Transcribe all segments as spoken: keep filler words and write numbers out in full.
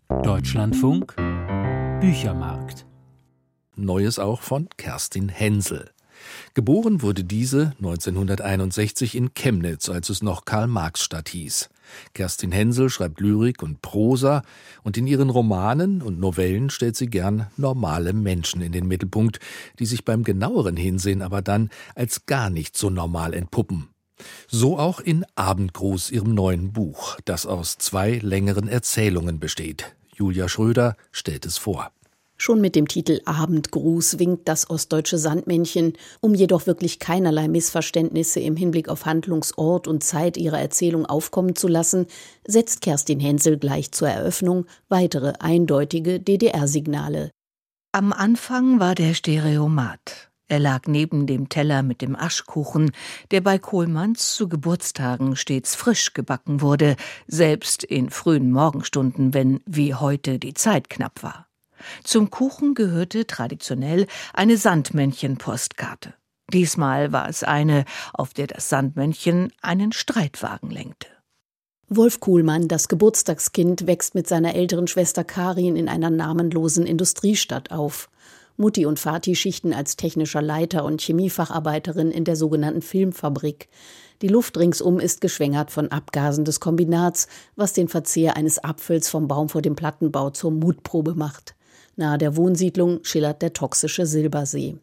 Deutschlandfunk Büchermarkt. Neues auch von Kerstin Hensel. Geboren wurde diese neunzehnhunderteinundsechzig in Chemnitz, als es noch Karl-Marx-Stadt hieß. Kerstin Hensel schreibt Lyrik und Prosa und in ihren Romanen und Novellen stellt sie gern normale Menschen in den Mittelpunkt, die sich beim genaueren Hinsehen aber dann als gar nicht so normal entpuppen. So auch in Abendgruß, ihrem neuen Buch, das aus zwei längeren Erzählungen besteht. Julia Schröder stellt es vor. Schon mit dem Titel Abendgruß winkt das ostdeutsche Sandmännchen, um jedoch wirklich keinerlei Missverständnisse im Hinblick auf Handlungsort und Zeit ihrer Erzählung aufkommen zu lassen, setzt Kerstin Hensel gleich zur Eröffnung weitere eindeutige D D R-Signale. Am Anfang war der Stereomat. Er lag neben dem Teller mit dem Aschkuchen, der bei Kohlmanns zu Geburtstagen stets frisch gebacken wurde, selbst in frühen Morgenstunden, wenn wie heute die Zeit knapp war. Zum Kuchen gehörte traditionell eine Sandmännchen-Postkarte. Diesmal war es eine, auf der das Sandmännchen einen Streitwagen lenkte. Wolf Kohlmann, das Geburtstagskind, wächst mit seiner älteren Schwester Karin in einer namenlosen Industriestadt auf. Mutti und Vati schichten als technischer Leiter und Chemiefacharbeiterin in der sogenannten Filmfabrik. Die Luft ringsum ist geschwängert von Abgasen des Kombinats, was den Verzehr eines Apfels vom Baum vor dem Plattenbau zur Mutprobe macht. Nahe der Wohnsiedlung schillert der toxische Silbersee.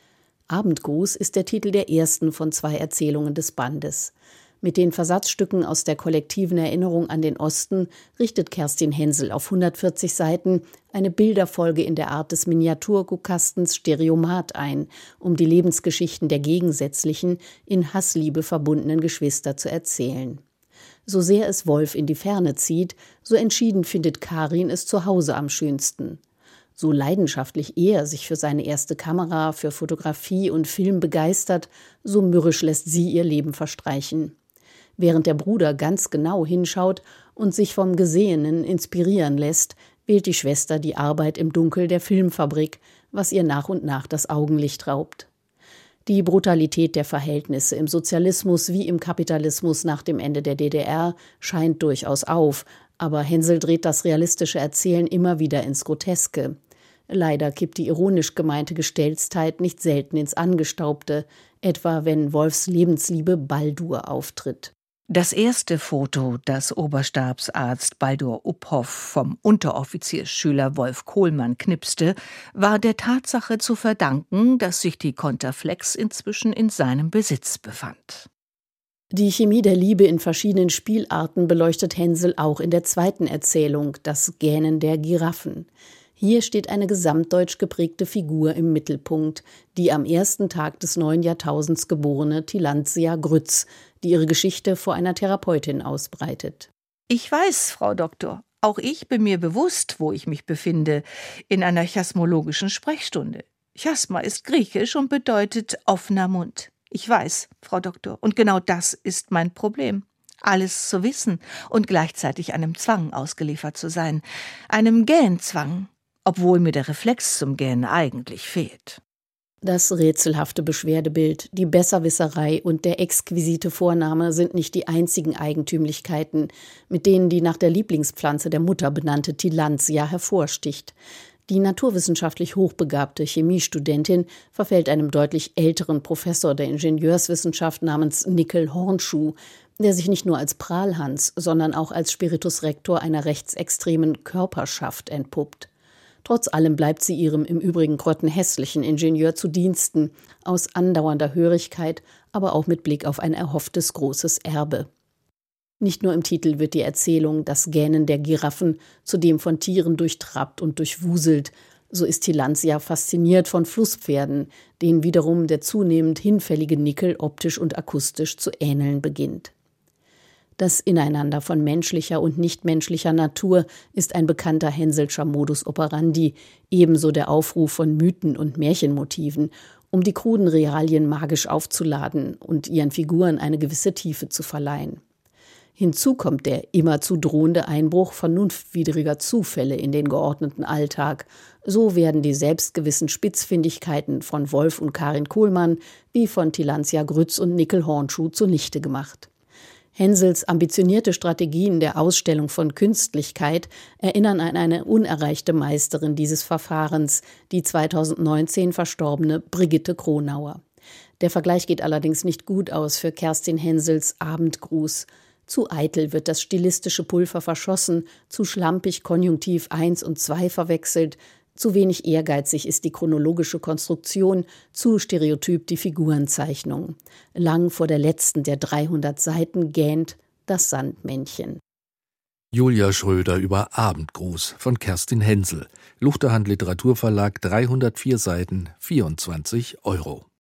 Abendgruß ist der Titel der ersten von zwei Erzählungen des Bandes. Mit den Versatzstücken aus der kollektiven Erinnerung an den Osten richtet Kerstin Hensel auf hundertvierzig Seiten eine Bilderfolge in der Art des Miniaturguckkastens Stereomat ein, um die Lebensgeschichten der gegensätzlichen, in Hassliebe verbundenen Geschwister zu erzählen. So sehr es Wolf in die Ferne zieht, so entschieden findet Karin es zu Hause am schönsten. So leidenschaftlich er sich für seine erste Kamera, für Fotografie und Film begeistert, so mürrisch lässt sie ihr Leben verstreichen. Während der Bruder ganz genau hinschaut und sich vom Gesehenen inspirieren lässt, wählt die Schwester die Arbeit im Dunkel der Filmfabrik, was ihr nach und nach das Augenlicht raubt. Die Brutalität der Verhältnisse im Sozialismus wie im Kapitalismus nach dem Ende der D D R scheint durchaus auf, aber Hensel dreht das realistische Erzählen immer wieder ins Groteske. Leider kippt die ironisch gemeinte Gestelztheit nicht selten ins Angestaubte, etwa wenn Wolfs Lebensliebe Baldur auftritt. Das erste Foto, das Oberstabsarzt Baldur Uphoff vom Unteroffiziersschüler Wolf Kohlmann knipste, war der Tatsache zu verdanken, dass sich die Konterflex inzwischen in seinem Besitz befand. Die Chemie der Liebe in verschiedenen Spielarten beleuchtet Hensel auch in der zweiten Erzählung, das Gähnen der Giraffen. Hier steht eine gesamtdeutsch geprägte Figur im Mittelpunkt, die am ersten Tag des neuen Jahrtausends geborene Tilanthia Grütz, die ihre Geschichte vor einer Therapeutin ausbreitet. Ich weiß, Frau Doktor, auch ich bin mir bewusst, wo ich mich befinde, in einer chasmologischen Sprechstunde. Chasma ist griechisch und bedeutet offener Mund. Ich weiß, Frau Doktor, und genau das ist mein Problem. Alles zu wissen und gleichzeitig einem Zwang ausgeliefert zu sein, einem Gähnzwang, obwohl mir der Reflex zum Gähnen eigentlich fehlt. Das rätselhafte Beschwerdebild, die Besserwisserei und der exquisite Vorname sind nicht die einzigen Eigentümlichkeiten, mit denen die nach der Lieblingspflanze der Mutter benannte Tilanthia hervorsticht. Die naturwissenschaftlich hochbegabte Chemiestudentin verfällt einem deutlich älteren Professor der Ingenieurswissenschaft namens Nickel Hornschuh, der sich nicht nur als Prahlhans, sondern auch als Spiritus Rector einer rechtsextremen Körperschaft entpuppt. Trotz allem bleibt sie ihrem im Übrigen grottenhässlichen Ingenieur zu Diensten, aus andauernder Hörigkeit, aber auch mit Blick auf ein erhofftes großes Erbe. Nicht nur im Titel wird die Erzählung Das Gähnen der Giraffen zudem von Tieren durchtrabt und durchwuselt, so ist Tilanthia fasziniert von Flusspferden, denen wiederum der zunehmend hinfällige Nickel optisch und akustisch zu ähneln beginnt. Das Ineinander von menschlicher und nichtmenschlicher Natur ist ein bekannter Henselscher Modus operandi, ebenso der Aufruf von Mythen und Märchenmotiven, um die kruden Realien magisch aufzuladen und ihren Figuren eine gewisse Tiefe zu verleihen. Hinzu kommt der immerzu drohende Einbruch vernunftwidriger Zufälle in den geordneten Alltag. So werden die selbstgewissen Spitzfindigkeiten von Wolf und Karin Kohlmann wie von Tilanthia Grütz und Nickel Hornschuh zunichte gemacht. Hensels ambitionierte Strategien der Ausstellung von Künstlichkeit erinnern an eine unerreichte Meisterin dieses Verfahrens, die zweitausendneunzehn verstorbene Brigitte Kronauer. Der Vergleich geht allerdings nicht gut aus für Kerstin Hensels Abendgruß. Zu eitel wird das stilistische Pulver verschossen, zu schlampig Konjunktiv eins und zwei verwechselt, zu wenig ehrgeizig ist die chronologische Konstruktion, zu stereotyp die Figurenzeichnung. Lang vor der letzten der dreihundert Seiten gähnt das Sandmännchen. Julia Schröder über Abendgruß von Kerstin Hensel. Luchterhand Literaturverlag, dreihundertvier Seiten, vierundzwanzig Euro.